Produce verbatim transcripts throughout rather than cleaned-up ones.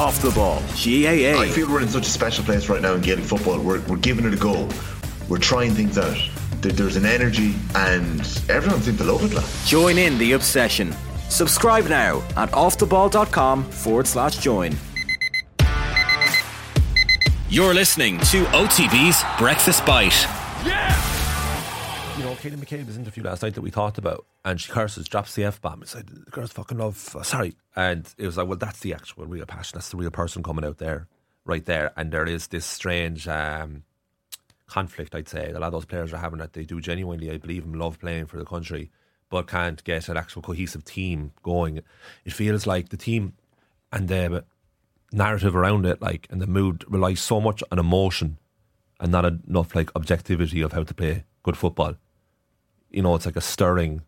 Off the Ball, G A A. I feel we're in such a special place right now in Gaelic football. We're, we're giving it a go. We're trying things out. There, there's an energy and everyone seems to love it. Like. Join in the obsession. Subscribe now at offtheball.com forward slash join. You're listening to O T B's Breakfast Bite. Yeah! You know, Katie McCabe's interview last night that we talked about, and she curses, drops the F-bomb. It's like, the girls fucking love, uh, sorry. And it was like, well, that's the actual real passion. That's the real person coming out there, right there. And there is this strange um, conflict, I'd say, that a lot of those players are having, that they do genuinely, I believe, them love playing for the country, but can't get an actual cohesive team going. It feels like the team and the narrative around it, like, and the mood relies so much on emotion and not enough like objectivity of how to play good football. You know, it's like a stirring.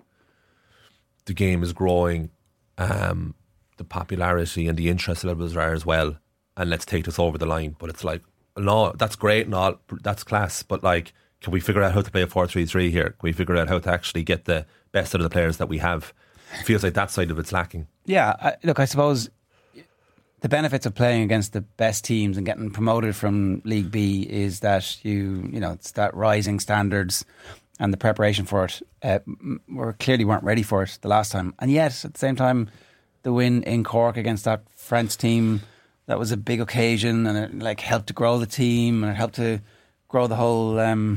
The game is growing, um, the popularity and the interest levels are as well, and let's take this over the line. But it's like, no, that's great and all, that's class, but like, can we figure out how to play a four three three here? Can we figure out how to actually get the best out of the players that we have? It feels like that side of it's lacking. Yeah, I, look, I suppose the benefits of playing against the best teams and getting promoted from League B is that you, you know, it's that rising standards and the preparation for it. Uh, we clearly weren't ready for it the last time, and yet at the same time, the win in Cork against that French team, that was a big occasion, and it like helped to grow the team and it helped to grow the whole um,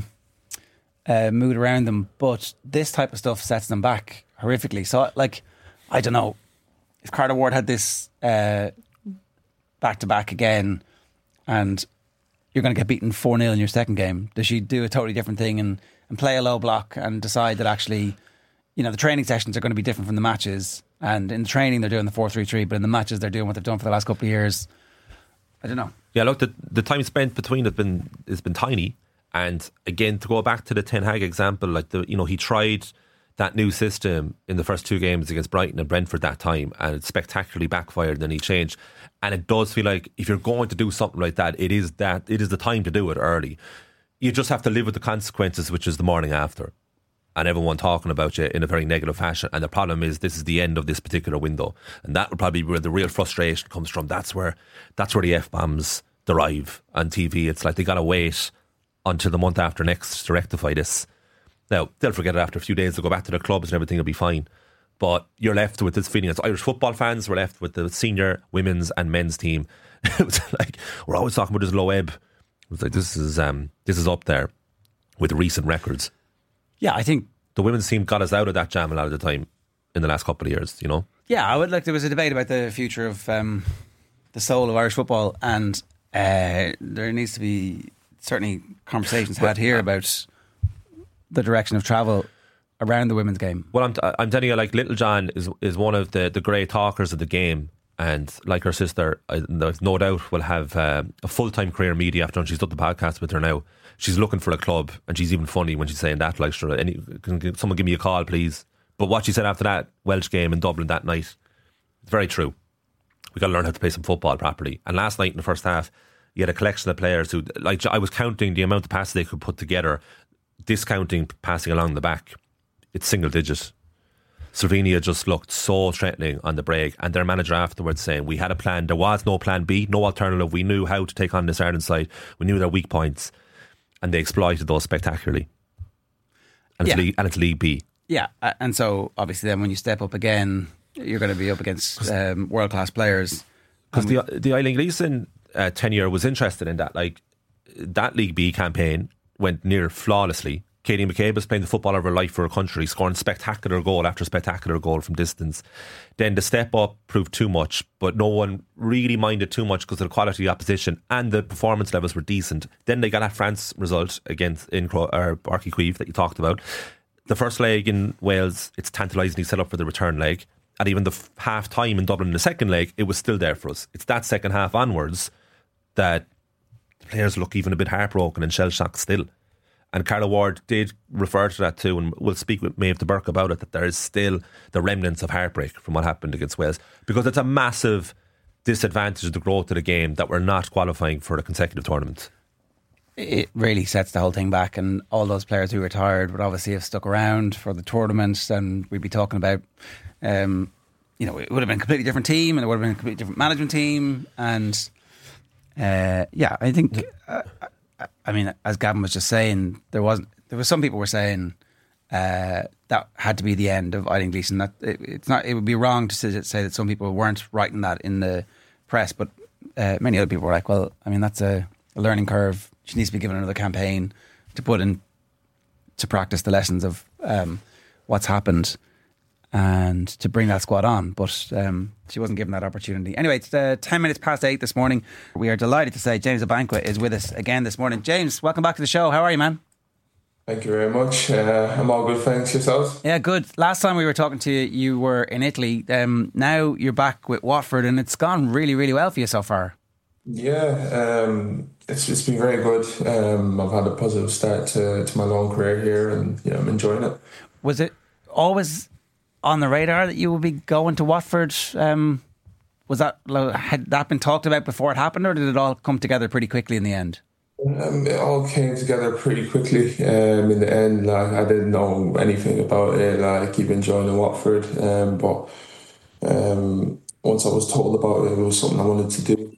uh, mood around them. But this type of stuff sets them back horrifically. So, like, I don't know if Carter Ward had this Uh, back to back again and you're going to get beaten four nil in your second game, does she do a totally different thing and, and play a low block and decide that actually, you know, the training sessions are going to be different from the matches, and in the training they're doing the four three three, but in the matches they're doing what they've done for the last couple of years? I don't know. Yeah, look, the, the time spent between has been has been tiny, and again, to go back to the Ten Hag example, like, the you know, he tried that new system in the first two games against Brighton and Brentford that time, and it spectacularly backfired, and he changed. And it does feel like if you're going to do something like that, it is that it is the time to do it early. You just have to live with the consequences, which is the morning after, and everyone talking about you in a very negative fashion. And the problem is, this is the end of this particular window, and that will probably be where the real frustration comes from. That's where that's where the F-bombs derive on T V. It's like they got to wait until the month after next to rectify this. Now, they'll forget it after a few days, they'll go back to their clubs and everything will be fine. But you're left with this feeling, as Irish football fans, we're left with the senior women's and men's team. It was like, we're always talking about this low ebb. It was like, this is um, this is up there with recent records. Yeah, I think the women's team got us out of that jam a lot of the time in the last couple of years, you know? Yeah, I would like, there was a debate about the future of um, the soul of Irish football, and uh, there needs to be certainly conversations had here about the direction of travel around the women's game. Well, I'm, t- I'm telling you, like, Little John is is one of the, the great talkers of the game, and like her sister, I, no doubt will have uh, a full-time career in media after she's done the podcast with her now. She's looking for a club, and she's even funny when she's saying that, like, sure, any, can someone give me a call, please? But what she said after that Welsh game in Dublin that night, it's very true. We got to learn how to play some football properly. And last night in the first half, you had a collection of players who, like, I was counting the amount of passes they could put together, discounting passing along the back. It's single digit. Slovenia just looked so threatening on the break, and their manager afterwards saying, we had a plan, there was no plan B, no alternative, we knew how to take on this Ireland side, we knew their weak points, and they exploited those spectacularly. And, yeah. it's, league, and it's League B. Yeah, and so obviously then when you step up again, you're going to be up against um, world class players. Because the the Eileen Gleeson uh, tenure was interested in that. Like, that League B campaign went near flawlessly. Katie McCabe was playing the football of her life for her country, scoring spectacular goal after spectacular goal from distance. Then the step up proved too much, but no one really minded too much because of the quality of the opposition, and the performance levels were decent. Then they got that France result against in Cro- or Barky Queeve that you talked about. The first leg in Wales, it's tantalisingly set up for the return leg. And even the f- half time in Dublin in the second leg, it was still there for us. It's that second half onwards that the players look even a bit heartbroken and shell-shocked still. And Carla Ward did refer to that too, and we'll speak with Maeve de Burke about it, that there is still the remnants of heartbreak from what happened against Wales, because it's a massive disadvantage of the growth of the game that we're not qualifying for a consecutive tournament. It really sets the whole thing back, and all those players who retired would obviously have stuck around for the tournament, and we'd be talking about um, you know, it would have been a completely different team, and it would have been a completely different management team, and uh, yeah, I think. Uh, I, I mean, as Gavin was just saying, there wasn't. There was some people were saying uh, that had to be the end of Eileen Gleeson. That it, it's not. It would be wrong to say, say that some people weren't writing that in the press, but uh, many other people were like, "Well, I mean, that's a, a learning curve. She needs to be given another campaign to put in to practice the lessons of um, what's happened." And to bring that squad on, but um, she wasn't given that opportunity. Anyway, it's uh, ten minutes past eight this morning. We are delighted to say James Abankwah is with us again this morning. James, welcome back to the show. How are you, man? Thank you very much. Uh, I'm all good, thanks. Yourselves? Yeah, good. Last time we were talking to you, you were in Italy. Um, now you're back with Watford, and it's gone really, really well for you so far. Yeah, um, it's it's been very good. Um, I've had a positive start to, to my long career here, and yeah, I'm enjoying it. Was it always on the radar that you would be going to Watford? Um, was that had that been talked about before it happened, or did it all come together pretty quickly in the end? Um, it all came together pretty quickly. Um, in the end, like I didn't know anything about it. Like keep enjoying Watford, um, but um, once I was told about it, it was something I wanted to do.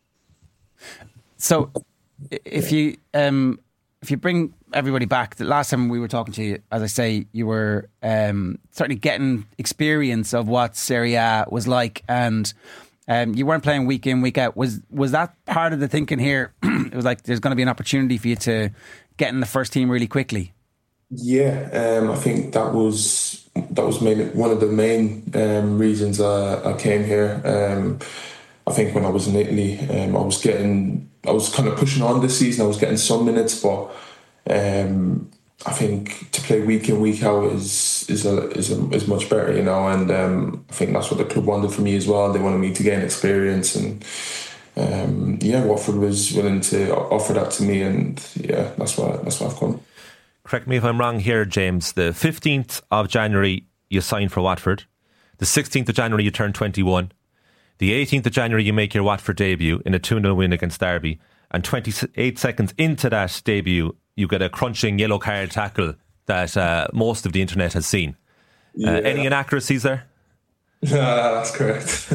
So, if you um, if you bring everybody back, the last time we were talking to you, as I say, you were um, certainly getting experience of what Serie A was like, and um, you weren't playing week in, week out. Was was that part of the thinking here? It was like there's going to be an opportunity for you to get in the first team really quickly. Yeah, um, I think that was that was main, one of the main um, reasons I, I came here. Um, I think when I was in Italy, um, I was getting, I was kind of pushing on this season. I was getting some minutes, but um, I think to play week in, week out is is a, is a, is much better, you know. And um, I think that's what the club wanted for me as well. They wanted me to gain experience, and um, yeah, Watford was willing to offer that to me, and yeah, that's why that's why I've come. Correct me if I'm wrong here, James. The fifteenth of January you signed for Watford. The sixteenth of January you turned twenty-one. The eighteenth of January you make your Watford debut in a two nil win against Derby. And twenty-eight seconds into that debut, you get a crunching yellow card tackle that uh, most of the internet has seen. Uh, yeah. Any inaccuracies there? Yeah, that's correct.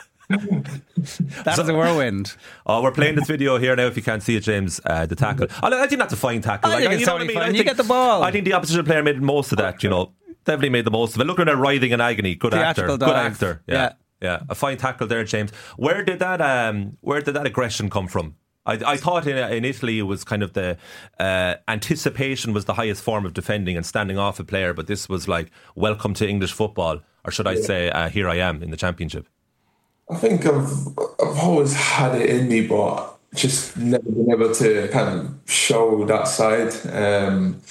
That so, was a whirlwind. Oh, we're playing this video here now. If you can't see it, James, uh, the tackle. I, I think that's a fine tackle. I like, think it's you know totally what I mean? I you think, get the ball. I think the opposition player made most of that. You know, definitely made the most of it. Looking at writhing in agony, good Theatrical actor, dive. good actor. Yeah. yeah, yeah, a fine tackle there, James. Where did that um, where did that aggression come from? I, I thought in, in Italy it was kind of the uh, anticipation was the highest form of defending and standing off a player, but this was like welcome to English football, or should I yeah. say, uh, here I am in the Championship. I think I've I've always had it in me, but just never been able to kind of show that side. Um,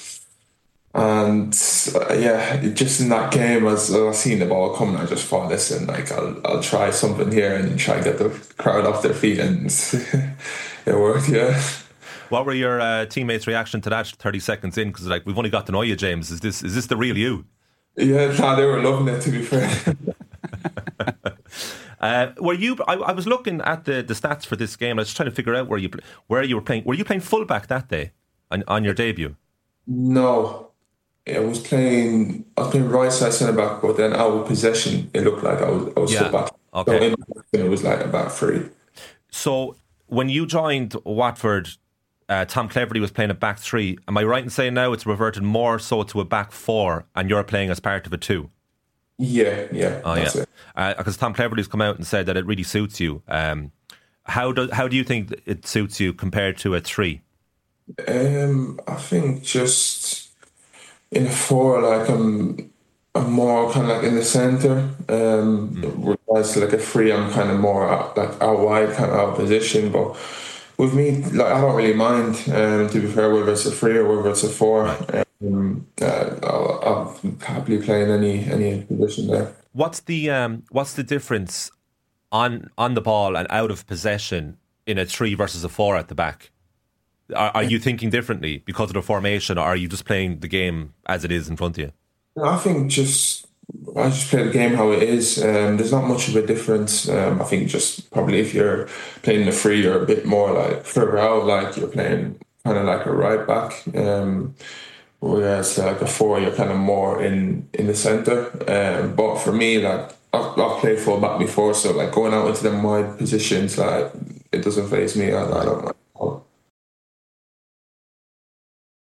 and uh, yeah, just in that game, as I seen the ball coming, I just thought, listen, like I'll I'll try something here and try and get the crowd off their feet, and it worked. Yeah. What were your uh, teammates' reaction to that? Thirty seconds in, because like we've only got to know you, James. Is this is this the real you? Yeah, nah, they were loving it. To be fair. Uh, were you? I, I was looking at the, the stats for this game. I was trying to figure out where you where you were playing. Were you playing fullback that day on, on your debut? No, I was playing. I was playing right side centre back, but then out of possession, it looked like I was I was yeah. fullback. Okay, so in, it was like about three. So when you joined Watford, uh, Tom Cleverley was playing a back three. Am I right in saying now it's reverted more so to a back four, and you're playing as part of a two? Yeah, yeah. Oh, yeah. Because uh, Tom Cleverley's come out and said that it really suits you. Um, how do how do you think it suits you compared to a three? Um, I think just in a four, like I'm, I'm more kind of like in the centre. Um, mm. Whereas like a three, I'm kind of more out, like out wide, kind of out of position. But with me, like I don't really mind. Um, to be fair, whether it's a three or whether it's a four. Right. Um, uh, I'll, I'll happily play in any any position there. What's the um, what's the difference on on the ball and out of possession in a three versus a four at the back? Are, are you thinking differently because of the formation, or are you just playing the game as it is in front of you? I think just I just play the game how it is. Um, there's not much of a difference. Um, I think just probably if you're playing the three, you're a bit more like further out, like you're playing kind of like a right back. Um, Whereas like a four, you're kind of more in, in the centre. Um, but for me, like I've, I've played full back before, so like going out into them wide positions, like it doesn't faze me. I, I don't mind.